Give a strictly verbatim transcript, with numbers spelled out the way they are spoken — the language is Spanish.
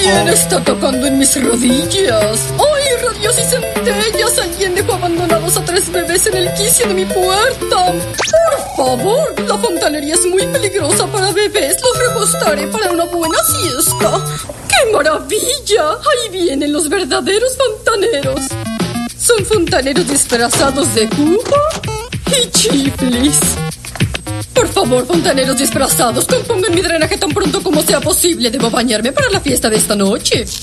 ¿Quién está tocando en mis rodillas? ¡Ay, radios y centellas! Alguien dejó abandonados a tres bebés en el quicio de mi puerta. Por favor, la fontanería es muy peligrosa para bebés. Los recostaré para una buena siesta. ¡Qué maravilla! Ahí vienen los verdaderos fontaneros. Son fontaneros disfrazados de Cuba y chiflis. Por favor, fontaneros disfrazados, compongan mi drenaje tan pronto como sea posible. Debo bañarme para la fiesta de esta noche.